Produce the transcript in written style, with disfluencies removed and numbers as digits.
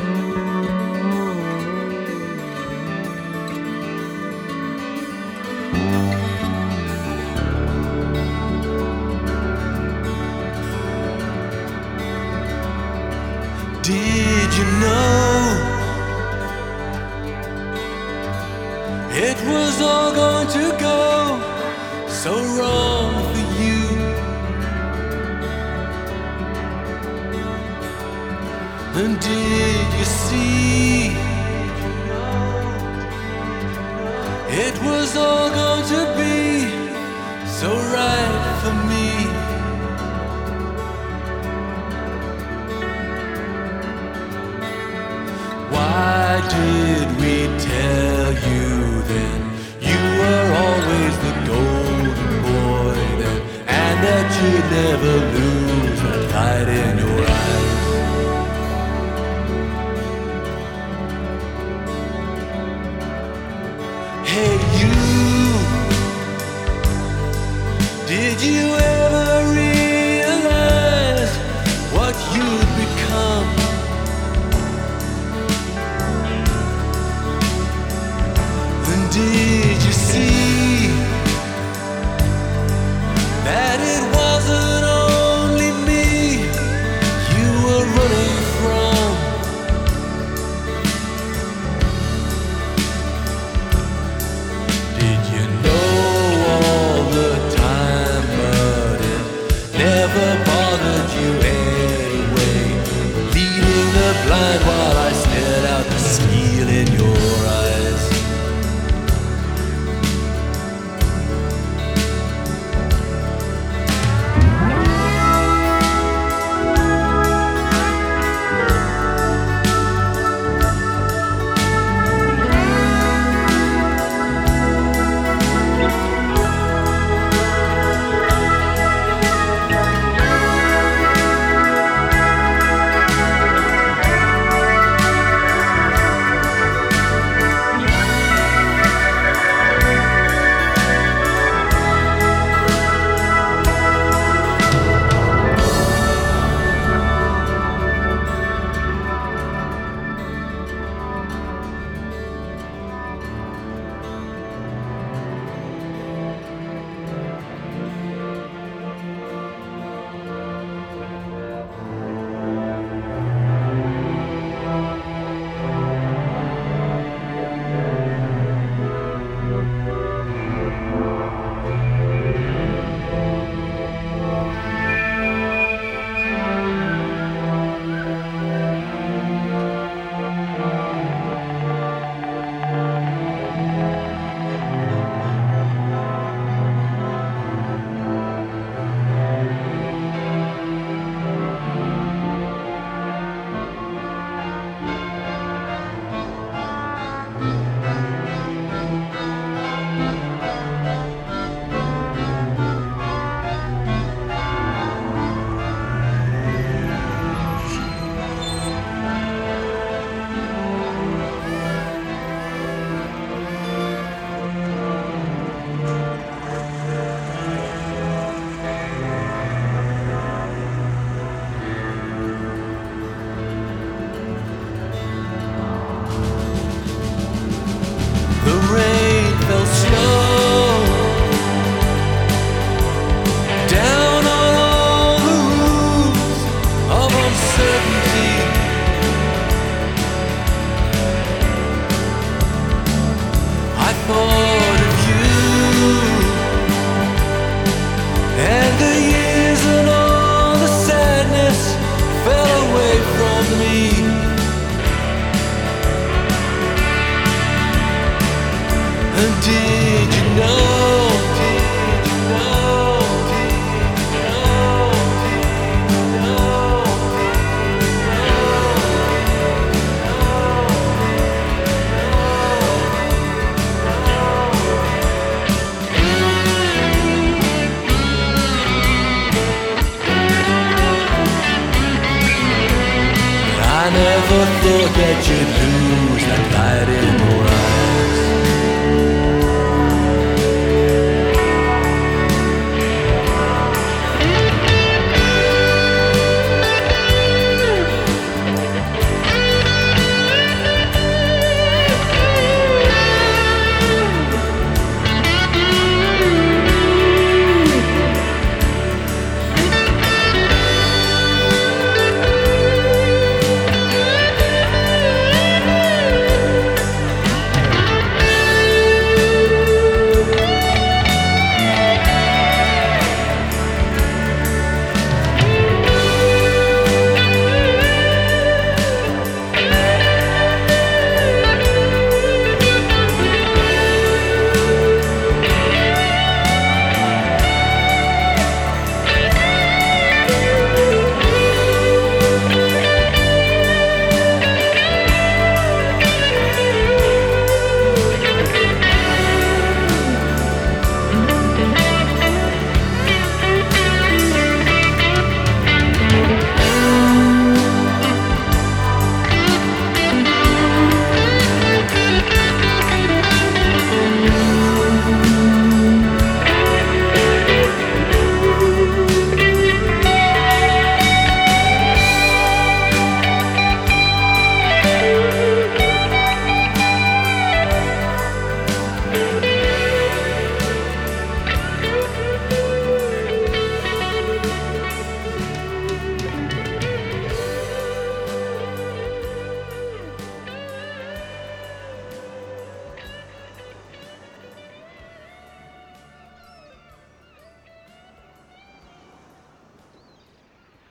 Did you know it was all going to go so wrong for you? And did you see it was all going to be so right for me? Why did we tell you then you were always the golden boy then, and that you'd never lose that light in your eyes? Hey you, did you ever realize what you'd become? Did you see that it wasn't only me you were running from? Did you know all the time, but it never bothered you anyway, leading the blind while I stared out the steel in your eyes? Did you know? Did you know? Did you know? I never thought that you'd lose that light.